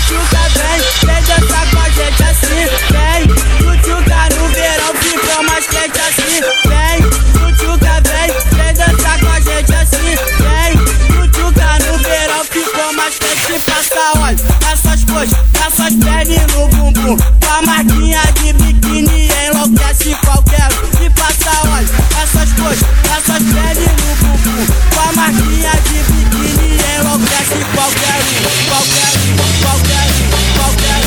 tchutchuca, vem dançar com a gente assim. Vem, tchutchuca no verão fica mais quente assim. Vem, tchutchuca, vem dançar com a gente assim. Vem, tchutchuca no verão ficou mais quente. Passa óleo nessas coxas, nessas pernas no bumbum. Com a marquinha de biquíni enlouquece qualquer um. E passa óleo nessas coxas, nessas pernas no bumbum. Com a marquinha de biquíni enlouquece qualquer um. Qualquer um, qualquer um, qualquer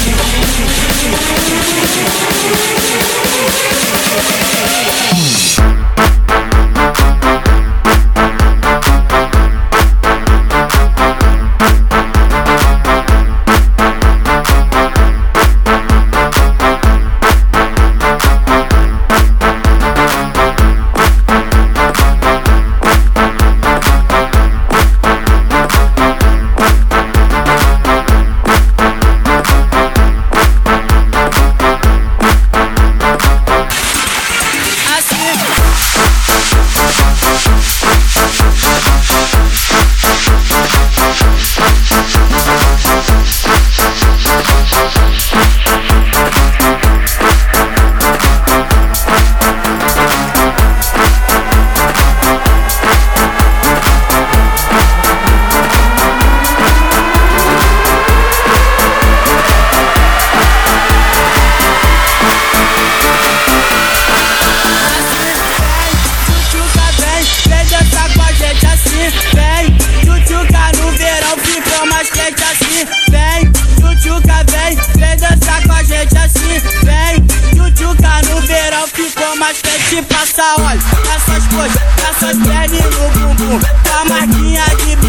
passa óleo nessas coxas, nessas pernas no bumbum. Com a marquinha de